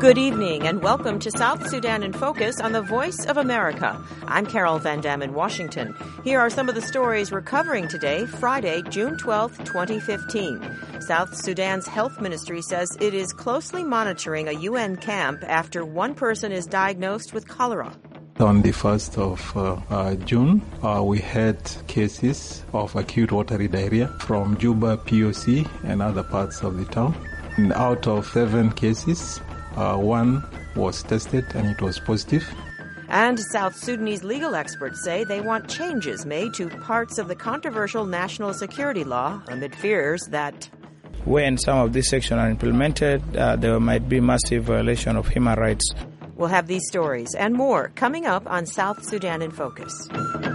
Good evening and welcome to South Sudan in Focus on the Voice of America. I'm Carol Van Dam in Washington. Here are some of the stories we're covering today, Friday, June 12, 2015. South Sudan's health ministry says it is closely monitoring a UN camp after one person is diagnosed with cholera. On the 1st of June, we had cases of acute watery diarrhea from Juba POC and other parts of the town. And out of 7 cases, one was tested and it was positive. And South Sudanese legal experts say they want changes made to parts of the controversial national security law amid fears that when some of these sections are implemented, there might be massive violation of human rights. We'll have these stories and more coming up on South Sudan in Focus.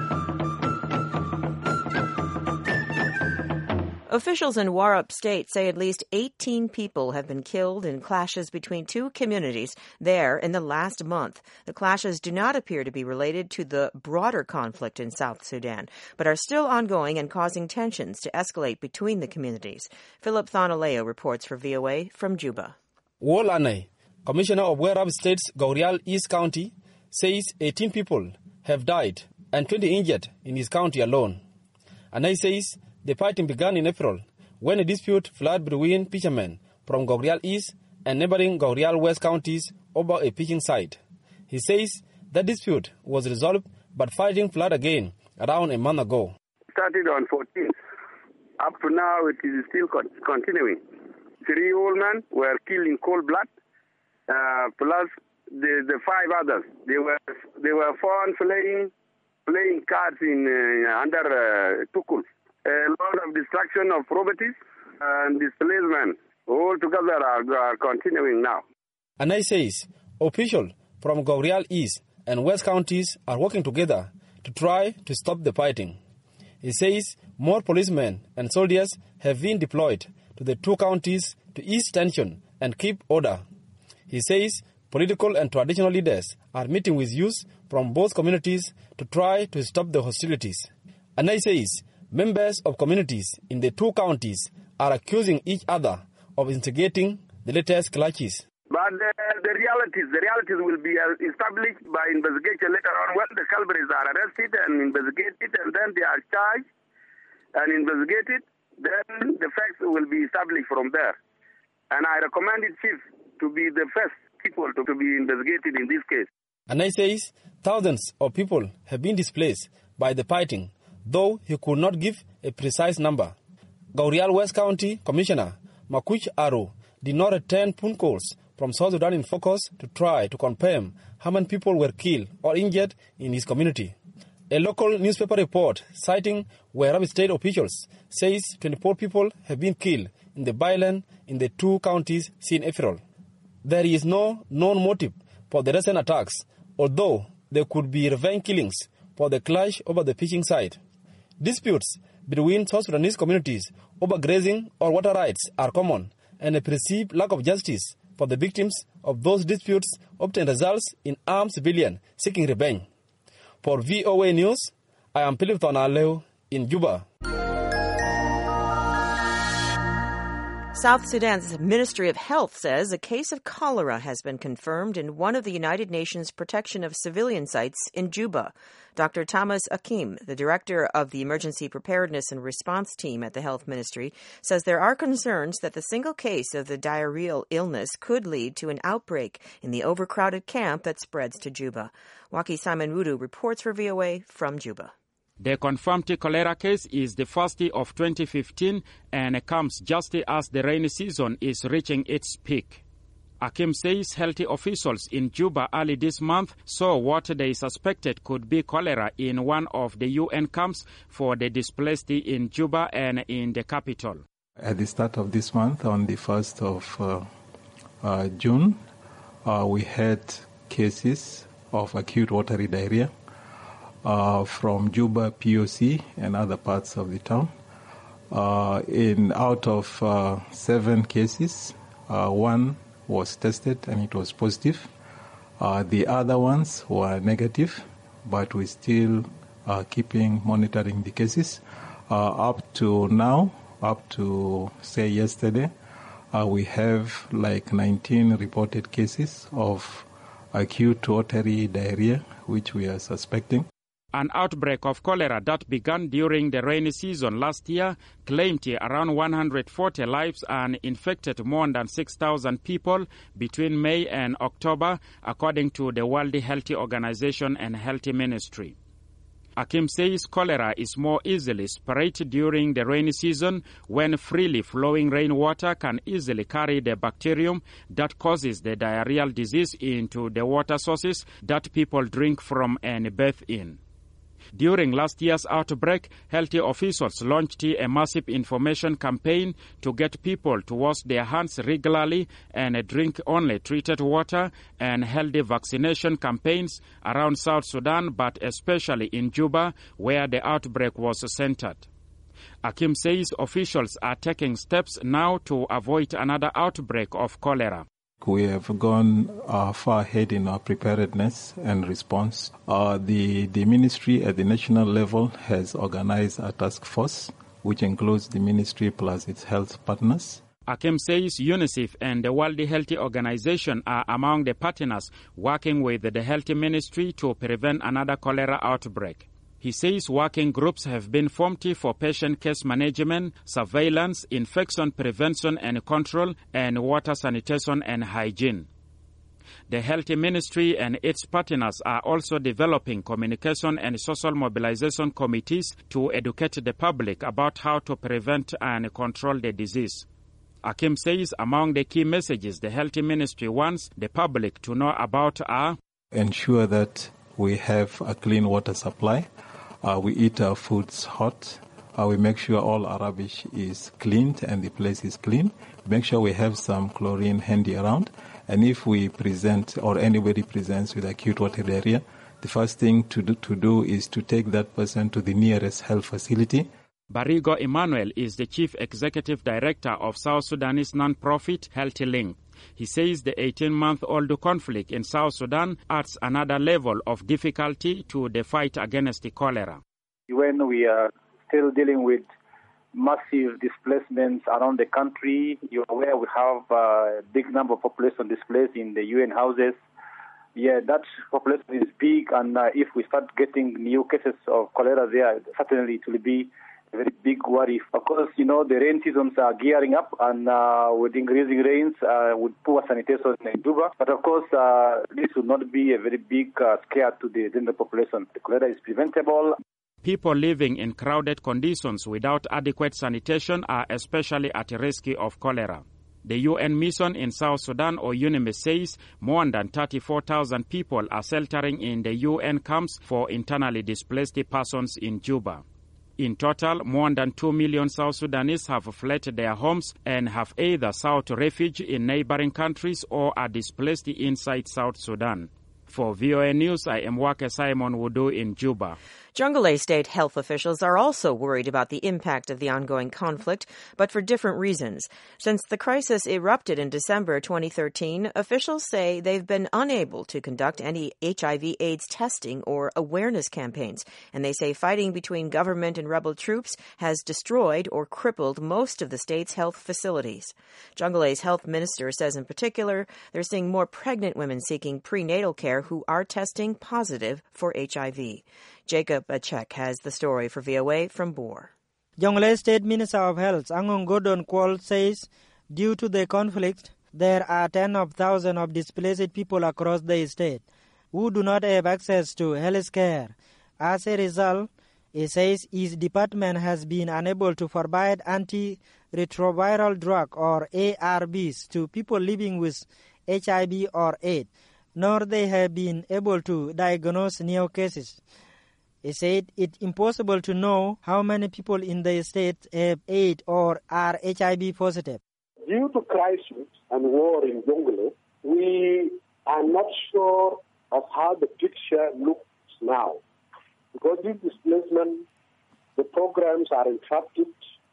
Officials in Warrap State say at least 18 people have been killed in clashes between two communities there in the last month. The clashes do not appear to be related to the broader conflict in South Sudan, but are still ongoing and causing tensions to escalate between the communities. Philip Thonaleo reports for VOA from Juba. Wolane, Commissioner of Warrap State's Gaurial East County, says 18 people have died and 20 injured in his county alone. Anay says the fighting began in April when a dispute flared between fishermen from Gaurial East and neighboring Gaurial West counties over a fishing site. He says that dispute was resolved, but fighting flared again around a month ago. Started on 14th. Up to now, it is still continuing. 3 old men were killed in cold blood, plus the 5 others. They were found playing cards in under Tukul. A lot of destruction of properties and displacement all together are continuing now. Anay says officials from Gaurial East and West counties are working together to try to stop the fighting. He says more policemen and soldiers have been deployed to the 2 counties to ease tension and keep order. He says political and traditional leaders are meeting with youth from both communities to try to stop the hostilities. Anay says members of communities in the 2 counties are accusing each other of instigating the latest clashes. But the realities will be established by investigation later on when the culprits are arrested and investigated, and then they are charged and investigated. Then the facts will be established from there. And I recommended chief to be the first people to be investigated in this case. Anay says thousands of people have been displaced by the fighting, though he could not give a precise number. Gaurial West County Commissioner Makuch Aro did not attend phone calls from South Sudan in Focus to try to confirm how many people were killed or injured in his community. A local newspaper report citing Warrap State officials says 24 people have been killed in the violence in the 2 counties since April. There is no known motive for the recent attacks, although there could be revenge killings for the clash over the fishing site. Disputes between South Sudanese communities over grazing or water rights are common, and a perceived lack of justice for the victims of those disputes often results in armed civilians seeking revenge. For VOA News, I am Philip Thonaleo in Juba. South Sudan's Ministry of Health says a case of cholera has been confirmed in one of the United Nations Protection of Civilian Sites in Juba. Dr. Thomas Akim, the director of the Emergency Preparedness and Response Team at the Health Ministry, says there are concerns that the single case of the diarrheal illness could lead to an outbreak in the overcrowded camp that spreads to Juba. Waki Simon Rudu reports for VOA from Juba. The confirmed cholera case is the first of 2015 and comes just as the rainy season is reaching its peak. Akim says healthy officials in Juba early this month saw what they suspected could be cholera in one of the UN camps for the displaced in Juba and in the capital. At the start of this month, on the 1st of June, we had cases of acute watery diarrhea from Juba POC and other parts of the town. Out of 7 cases, one was tested and it was positive. The other ones were negative, but we still are monitoring the cases. Up to now, up to say yesterday, We have like 19 reported cases of acute watery diarrhea, which we are suspecting. An outbreak of cholera that began during the rainy season last year claimed around 140 lives and infected more than 6,000 people between May and October, according to the World Health Organization and Health Ministry. Akim says cholera is more easily spread during the rainy season when freely flowing rainwater can easily carry the bacterium that causes the diarrheal disease into the water sources that people drink from and bathe in. During last year's outbreak, health officials launched a massive information campaign to get people to wash their hands regularly and drink only treated water, and held vaccination campaigns around South Sudan, but especially in Juba, where the outbreak was centered. Akim says officials are taking steps now to avoid another outbreak of cholera. We have gone far ahead in our preparedness and response. The ministry at the national level has organized a task force, which includes the ministry plus its health partners. Akim says UNICEF and the World Health Organization are among the partners working with the health ministry to prevent another cholera outbreak. He says working groups have been formed for patient case management, surveillance, infection prevention and control, and water sanitation and hygiene. The Health Ministry and its partners are also developing communication and social mobilization committees to educate the public about how to prevent and control the disease. Akim says among the key messages the Health Ministry wants the public to know about are: ensure that we have a clean water supply. We eat our foods hot. We make sure all our rubbish is cleaned and the place is clean. Make sure we have some chlorine handy around. And if we present or anybody presents with acute water diarrhea, the first thing to do is to take that person to the nearest health facility. Barigo Emmanuel is the Chief Executive Director of South Sudanese non-profit Healthy Link. He says the 18-month-old conflict in South Sudan adds another level of difficulty to the fight against the cholera. When we are still dealing with massive displacements around the country, you're aware we have a big number of population displaced in the UN houses. Yeah, that population is big, and if we start getting new cases of cholera there, certainly it will be a very big worry. Of course, the rain seasons are gearing up, and with increasing rains, with poor sanitation in Juba. But of course, this will not be a very big scare to the general population. The cholera is preventable. People living in crowded conditions without adequate sanitation are especially at risk of cholera. The UN mission in South Sudan, or UNIMIS, says more than 34,000 people are sheltering in the UN camps for internally displaced persons in Juba. In total, more than 2 million South Sudanese have fled their homes and have either sought refuge in neighboring countries or are displaced inside South Sudan. For VOA News, I am Wake Simon Wudu in Juba. Jonglei state health officials are also worried about the impact of the ongoing conflict, but for different reasons. Since the crisis erupted in December 2013, officials say they've been unable to conduct any HIV/AIDS testing or awareness campaigns, and they say fighting between government and rebel troops has destroyed or crippled most of the state's health facilities. Jonglei's health minister says in particular they're seeing more pregnant women seeking prenatal care who are testing positive for HIV. Jacob Achek has the story for VOA from Bor. Jonglei State Minister of Health Angong Godon Kwol says due to the conflict, there are tens of thousands of displaced people across the state who do not have access to health care. As a result, he says his department has been unable to provide antiretroviral drug or ARVs to people living with HIV or AIDS, nor they have been able to diagnose new cases. He said it's impossible to know how many people in the state have AIDS or are HIV positive. Due to crisis and war in Jonglei, we are not sure of how the picture looks now. Because this displacement, the programs are interrupted,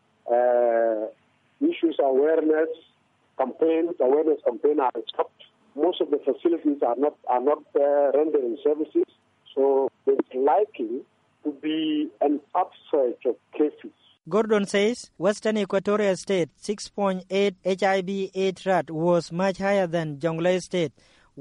awareness campaigns are stopped. Most of the facilities are not rendering services. So there's likely to be an upsurge of cases. Gordon says Western Equatoria State 6.8 HIV/AIDS rate was much higher than Jonglei State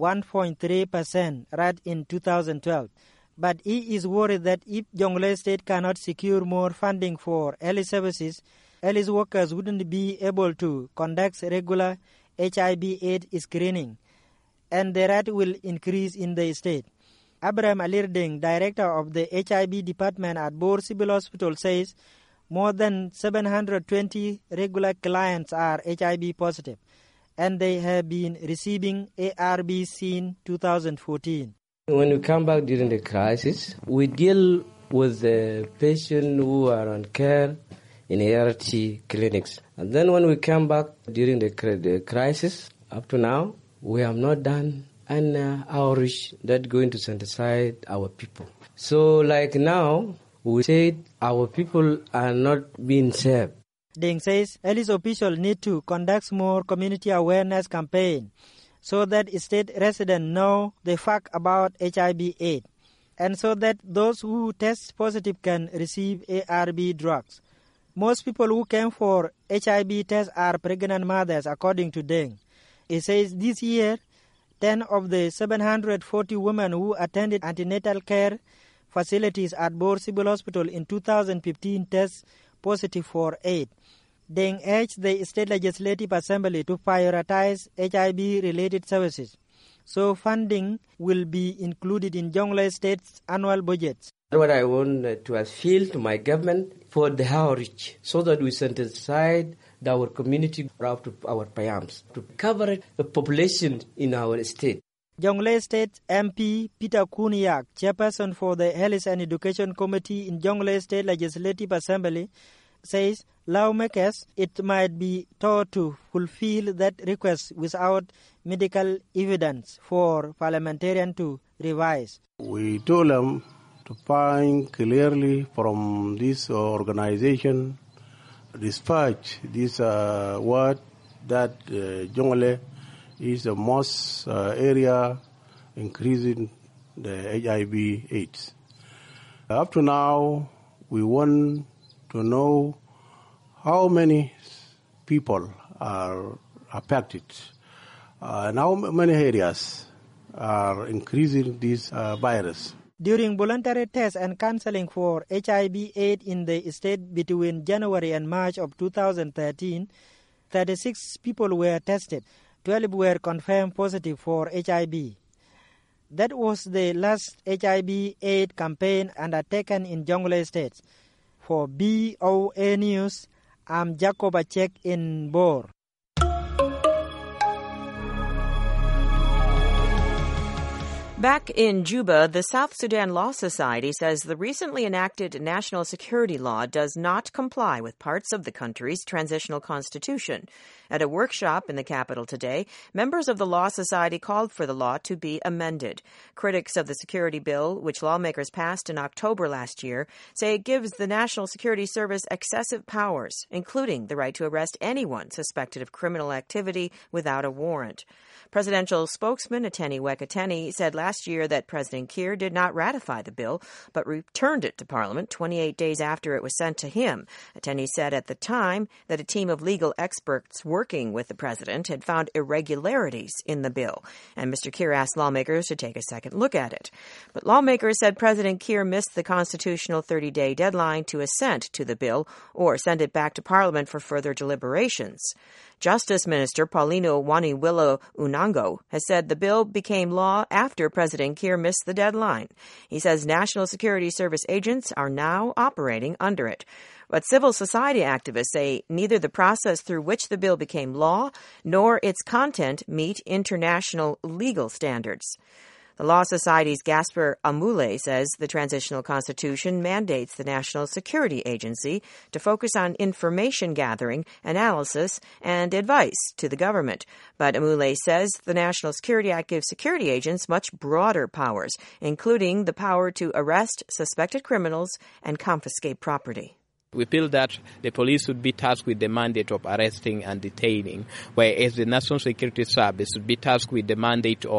1.3% rate in 2012. But he is worried that if Jonglei State cannot secure more funding for early services, early workers wouldn't be able to conduct regular HIV/AIDS screening, and the rate will increase in the state. Abraham Alirding, director of the HIV department at Bor Civil Hospital, says more than 720 regular clients are HIV positive, and they have been receiving ARV since 2014. When we come back during the crisis, we deal with the patients who are on care in ART clinics. And then when we come back during the crisis, up to now, we have not done an outreach that's going to sensitize our people. So like now, we said our people are not being saved. Ding says Alice officials need to conduct more community awareness campaign so that state residents know the fact about HIV/AIDS, and so that those who test positive can receive ARV drugs. Most people who came for HIV tests are pregnant mothers, according to Deng. He says this year, 10 of the 740 women who attended antenatal care facilities at Bor Civil Hospital in 2015 test positive for AIDS. Deng urged the State Legislative Assembly to prioritize HIV-related services, so funding will be included in Jonglei State's annual budget. What I want to appeal to my government for the outreach, so that we sensitize our community out to our payams to cover the population in our state. Jonglei State MP Peter Kuniak, chairperson for the Health and Education Committee in Jonglei State Legislative Assembly, says lawmakers it might be taught to fulfill that request without medical evidence for parliamentarians to revise. We told them to find clearly from this organization, dispatch this word that Jonglei is the most area increasing the HIV/AIDS. Up to now, we want to know how many people are affected and how many areas are increasing this virus. During voluntary tests and counseling for HIV/AIDS in the state between January and March of 2013, 36 people were tested. 12 were confirmed positive for HIV. That was the last HIV/AIDS campaign undertaken in Jonglei State. For BOA News, I'm Jacob Achek in Bor. Back in Juba, the South Sudan Law Society says the recently enacted national security law does not comply with parts of the country's transitional constitution. At a workshop in the capital today, members of the Law Society called for the law to be amended. Critics of the security bill, which lawmakers passed in October last year, say it gives the National Security Service excessive powers, including the right to arrest anyone suspected of criminal activity without a warrant. Presidential spokesman Ateni Wekateni said last year that President Kiir did not ratify the bill, but returned it to Parliament 28 days after it was sent to him. Ateni said at the time that a team of legal experts working with the president had found irregularities in the bill, and Mr. Kiir asked lawmakers to take a second look at it. But lawmakers said President Kiir missed the constitutional 30-day deadline to assent to the bill or send it back to Parliament for further deliberations. Justice Minister Paulino Waniwilo Unango has said the bill became law after President Kiir missed the deadline. He says National Security Service agents are now operating under it. But civil society activists say neither the process through which the bill became law nor its content meet international legal standards. The Law Society's Gasper Amule says the transitional constitution mandates the National Security Agency to focus on information gathering, analysis, and advice to the government. But Amule says the National Security Act gives security agents much broader powers, including the power to arrest suspected criminals and confiscate property. We feel that the police should be tasked with the mandate of arresting and detaining, whereas the National Security Service should be tasked with the mandate of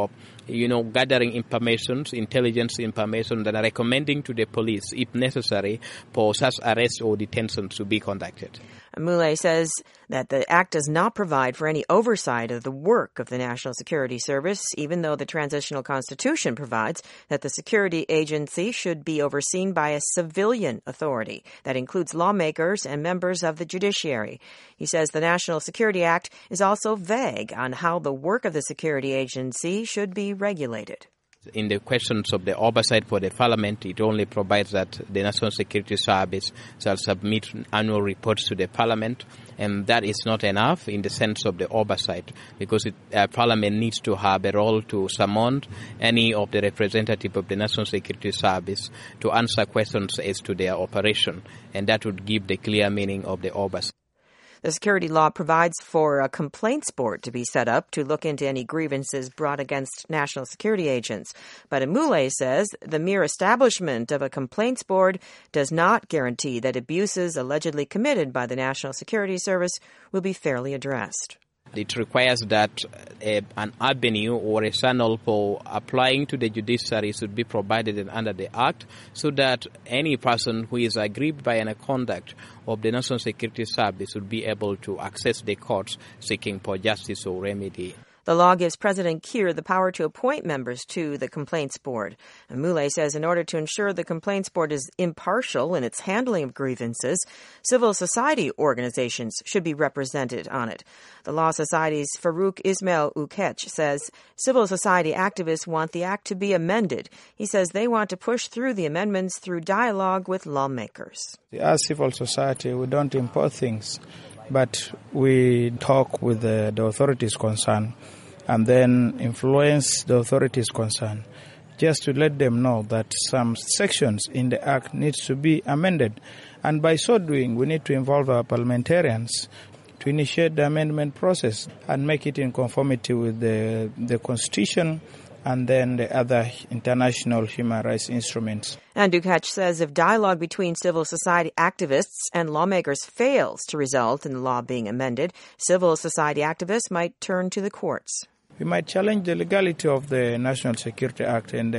gathering information, intelligence information, and recommending to the police, if necessary, for such arrests or detentions to be conducted. Amule says that the act does not provide for any oversight of the work of the National Security Service, even though the transitional constitution provides that the security agency should be overseen by a civilian authority that includes lawmakers and members of the judiciary. He says the National Security Act is also vague on how the work of the security agency should be regulated. In the questions of the oversight for the Parliament, it only provides that the National Security Service shall submit annual reports to the Parliament, and that is not enough in the sense of the oversight, because Parliament needs to have a role to summon any of the representative of the National Security Service to answer questions as to their operation, and that would give the clear meaning of the oversight. The security law provides for a complaints board to be set up to look into any grievances brought against national security agents. But Amule says the mere establishment of a complaints board does not guarantee that abuses allegedly committed by the National Security Service will be fairly addressed. It requires that an avenue or a channel for applying to the judiciary should be provided under the Act, so that any person who is aggrieved by a conduct of the National Security Service would be able to access the courts seeking for justice or remedy. The law gives President Kiir the power to appoint members to the Complaints Board. Amule says in order to ensure the Complaints Board is impartial in its handling of grievances, civil society organizations should be represented on it. The Law Society's Farouk Ismail Ukech says civil society activists want the act to be amended. He says they want to push through the amendments through dialogue with lawmakers. As civil society, we don't impose things, but we talk with the authorities concerned and then influence the authorities concerned just to let them know that some sections in the Act needs to be amended. And by so doing, we need to involve our parliamentarians to initiate the amendment process and make it in conformity with the Constitution and then the other international human rights instruments. And Ukech says if dialogue between civil society activists and lawmakers fails to result in the law being amended, civil society activists might turn to the courts. We might challenge the legality of the National Security Act in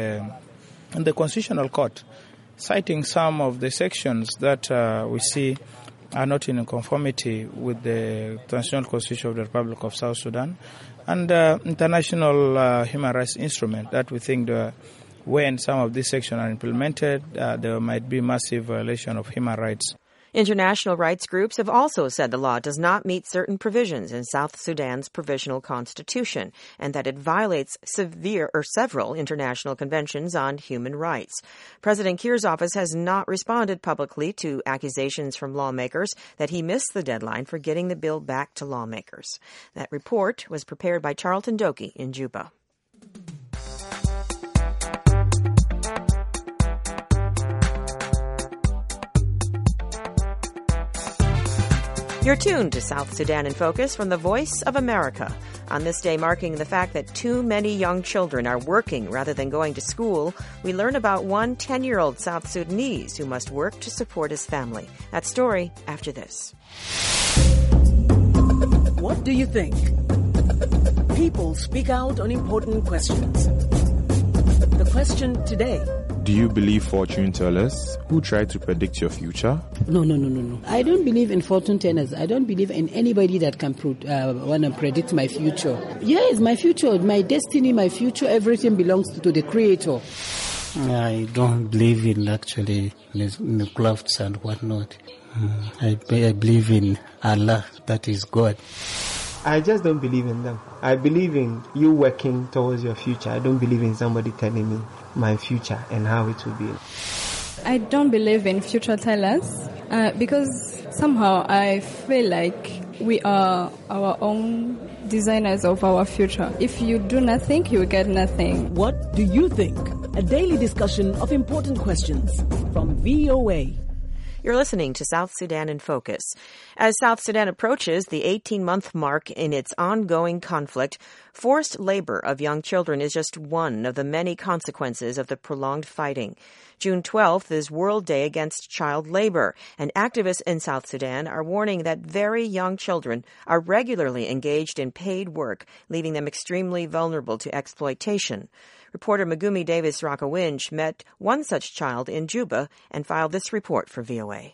the Constitutional Court, citing some of the sections that we see are not in conformity with the Transitional Constitution of the Republic of South Sudan and international human rights instrument that we think when some of these sections are implemented, there might be massive violation of human rights. International rights groups have also said the law does not meet certain provisions in South Sudan's provisional constitution and that it violates several international conventions on human rights. President Kiir's office has not responded publicly to accusations from lawmakers that he missed the deadline for getting the bill back to lawmakers. That report was prepared by Charlton Doki in Juba. You're tuned to South Sudan in Focus from the Voice of America. On this day marking the fact that too many young children are working rather than going to school, we learn about one 10-year-old South Sudanese who must work to support his family. That story after this. What do you think? People speak out on important questions. The question today: do you believe fortune tellers who try to predict your future? No. I don't believe in fortune tellers. I don't believe in anybody that can want to predict my future. Yes, my future, my destiny, my future, everything belongs to the Creator. I don't believe in actually in the clouds and whatnot. I believe in Allah, that is God. I just don't believe in them. I believe in you working towards your future. I don't believe in somebody telling me my future and how it will be. I don't believe in future tellers because somehow I feel like we are our own designers of our future. If you do nothing, you will get nothing. What do you think? A daily discussion of important questions from VOA. You're listening to South Sudan in Focus. As South Sudan approaches the 18-month mark in its ongoing conflict, forced labor of young children is just one of the many consequences of the prolonged fighting. June 12th is World Day Against Child Labor, and activists in South Sudan are warning that very young children are regularly engaged in paid work, leaving them extremely vulnerable to exploitation. Reporter Megumi Davis Rakawinj met one such child in Juba and filed this report for VOA.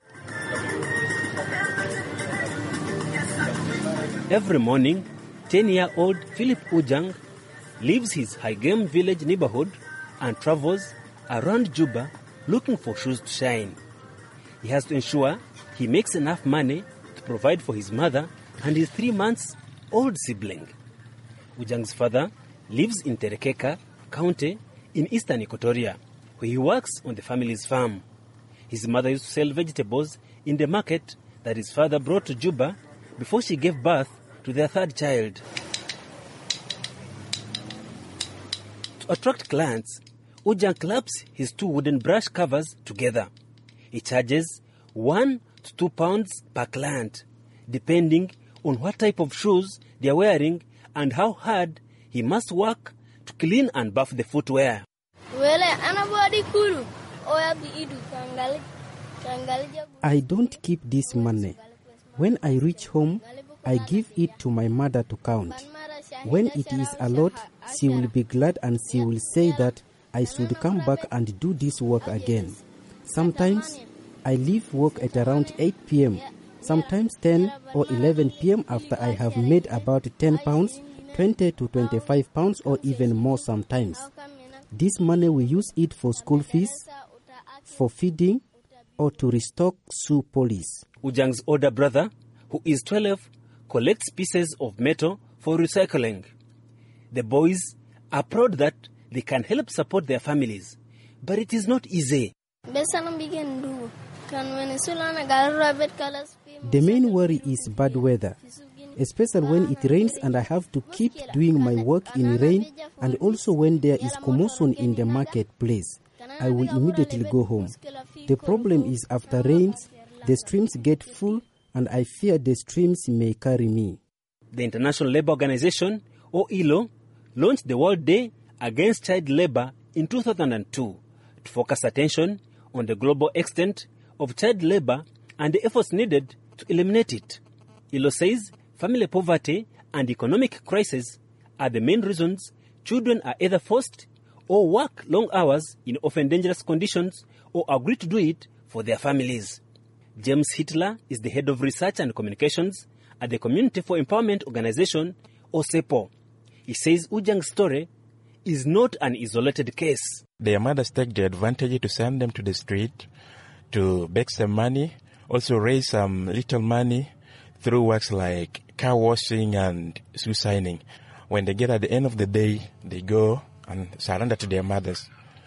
Every morning, 10-year-old Philip Ujang leaves his Haigem village neighborhood and travels around Juba looking for shoes to shine. He has to ensure he makes enough money to provide for his mother and his 3-month-old sibling. Ujang's father lives in Terekeka County in eastern Equatoria, where he works on the family's farm. His mother used to sell vegetables in the market that his father brought to Juba before she gave birth to their third child. To attract clients, Ujang claps his 2 wooden brush covers together. He charges 1 to 2 pounds per client, depending on what type of shoes they are wearing and how hard he must work to clean and buff the footwear. I don't keep this money. When I reach home, I give it to my mother to count. When it is a lot, she will be glad and she will say that I should come back and do this work again. Sometimes I leave work at around 8 p.m., sometimes 10 or 11 p.m. after I have made about 10 pounds, 20 to 25 pounds or even more sometimes. This money we use it for school fees, for feeding, or to restock shoe polish. Ujang's older brother, who is 12, collects pieces of metal for recycling. The boys are proud that they can help support their families, but it is not easy. The main worry is bad weather, especially when it rains and I have to keep doing my work in rain, and also when there is commotion in the marketplace. I will immediately go home. The problem is after rains, the streams get full and I fear the streams may carry me. The International Labour Organization, or ILO, launched the World Day Against Child Labor in 2002 to focus attention on the global extent of child labor and the efforts needed to eliminate it. ILO says family poverty and economic crisis are the main reasons children are either forced or work long hours in often dangerous conditions or agree to do it for their families. James Hitler is the head of research and communications at the Community for Empowerment Organization, or CEPO. He says Ujang's story is not an isolated case. Their mothers take the advantage to send them to the street to beg some money, also raise some little money through works like car washing and shoe signing. When they get at the end of the day, they go and surrender to their mothers.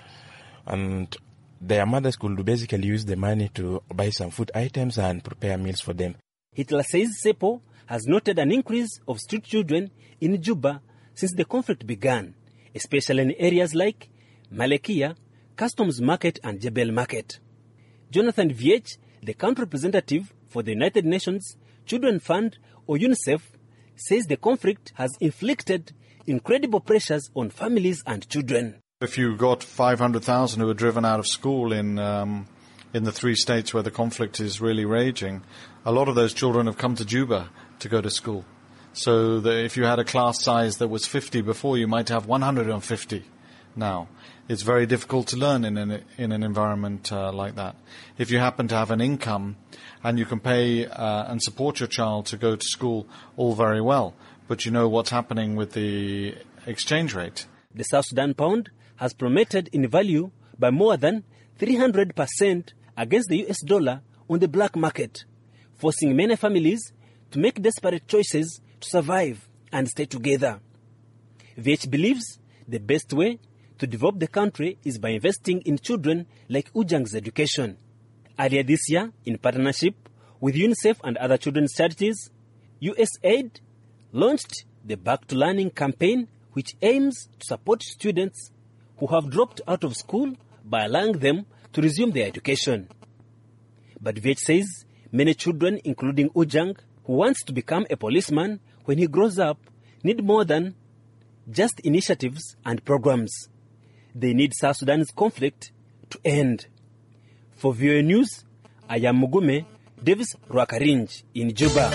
And their mothers could basically use the money to buy some food items and prepare meals for them. Hitler says CEPO has noted an increase of street children in Juba since the conflict began, especially in areas like Malekia, Customs Market and Jebel Market. Jonathan Viech, the country representative for the United Nations Children Fund, or UNICEF, says the conflict has inflicted incredible pressures on families and children. If you got 500,000 who are driven out of school in the 3 states where the conflict is really raging, a lot of those children have come to Juba to go to school. So if you had a class size that was 50 before, you might have 150 now. It's very difficult to learn in an environment like that. If you happen to have an income and you can pay and support your child to go to school, all very well. But you know what's happening with the exchange rate. The South Sudan pound has plummeted in value by more than 300% against the US dollar on the black market, forcing many families to make desperate choices to survive and stay together. VH believes the best way to develop the country is by investing in children like Ujang's education. Earlier this year, in partnership with UNICEF and other children's charities, USAID launched the Back to Learning campaign, which aims to support students who have dropped out of school by allowing them to resume their education. But VH says many children, including Ujang, who wants to become a policeman when he grows up, need more than just initiatives and programs. They need South Sudan's conflict to end. For VOA News, I am Mugume Davis Rwakarinj in Juba.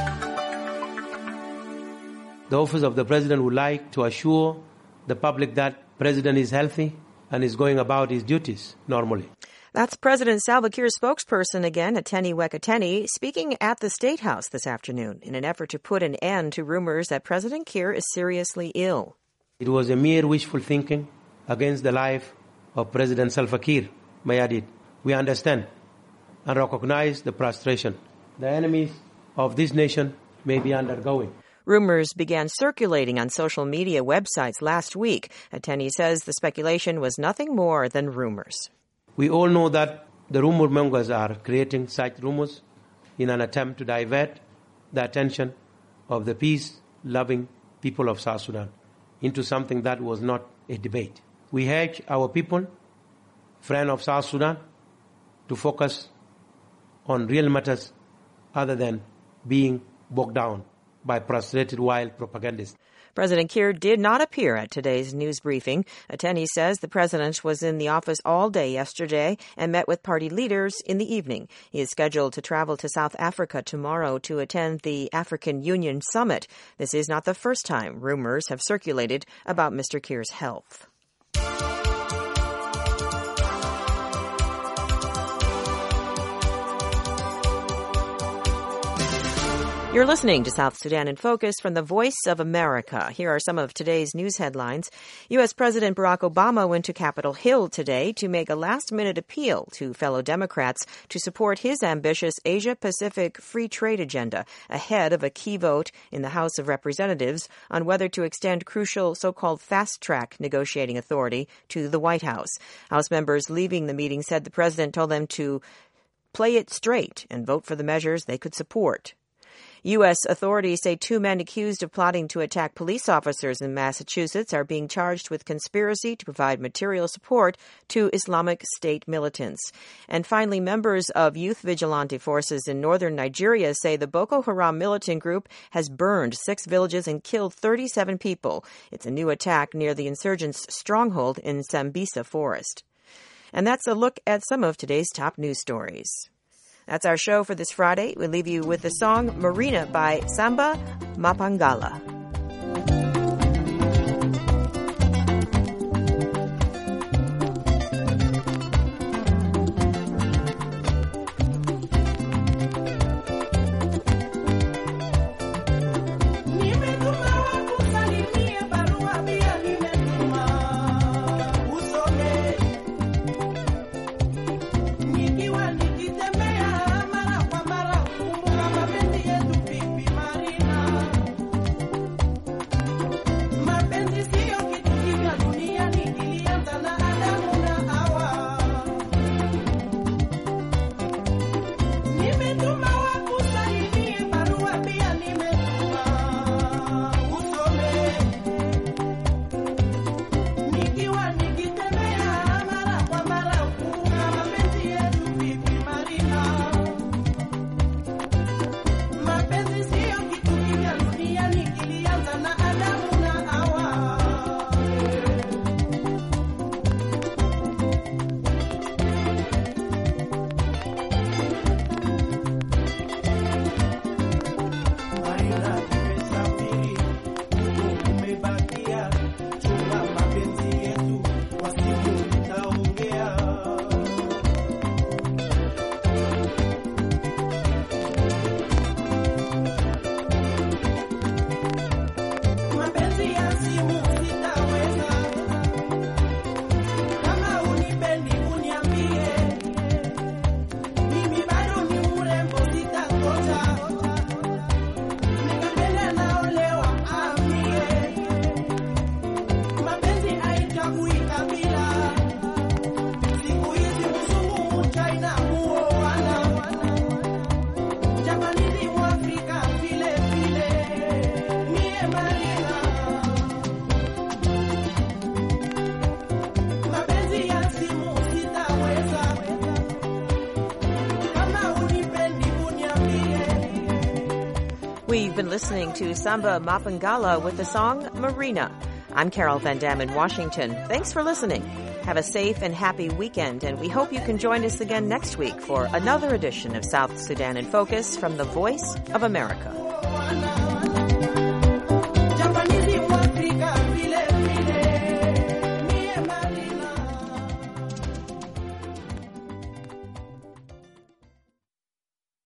The office of the president would like to assure the public that the president is healthy and is going about his duties normally. That's President Salva Kiir's spokesperson again, Ateni Wekateni, speaking at the State House this afternoon in an effort to put an end to rumors that President Kiir is seriously ill. It was a mere wishful thinking against the life of President Salva Kiir, Mayadit. We understand and recognize the prostration the enemies of this nation may be undergoing. Rumors began circulating on social media websites last week. Ateni says the speculation was nothing more than rumors. We all know that the rumor mongers are creating such rumors in an attempt to divert the attention of the peace-loving people of South Sudan into something that was not a debate. We urge our people, friends of South Sudan, to focus on real matters other than being bogged down by frustrated wild propagandists. President Kiir did not appear at today's news briefing. Ateni says the president was in the office all day yesterday and met with party leaders in the evening. He is scheduled to travel to South Africa tomorrow to attend the African Union Summit. This is not the first time rumors have circulated about Mr. Kiir's health. You're listening to South Sudan in Focus from the Voice of America. Here are some of today's news headlines. U.S. President Barack Obama went to Capitol Hill today to make a last-minute appeal to fellow Democrats to support his ambitious Asia-Pacific free trade agenda ahead of a key vote in the House of Representatives on whether to extend crucial so-called fast-track negotiating authority to the White House. House members leaving the meeting said the president told them to play it straight and vote for the measures they could support. U.S. authorities say 2 men accused of plotting to attack police officers in Massachusetts are being charged with conspiracy to provide material support to Islamic State militants. And finally, members of youth vigilante forces in northern Nigeria say the Boko Haram militant group has burned 6 villages and killed 37 people. It's a new attack near the insurgents' stronghold in Sambisa Forest. And that's a look at some of today's top news stories. That's our show for this Friday. We leave you with the song Marina by Samba Mapangala. We've been listening to Samba Mapangala with the song Marina. I'm Carol Van Dam in Washington. Thanks for listening. Have a safe and happy weekend, and we hope you can join us again next week for another edition of South Sudan in Focus from the Voice of America.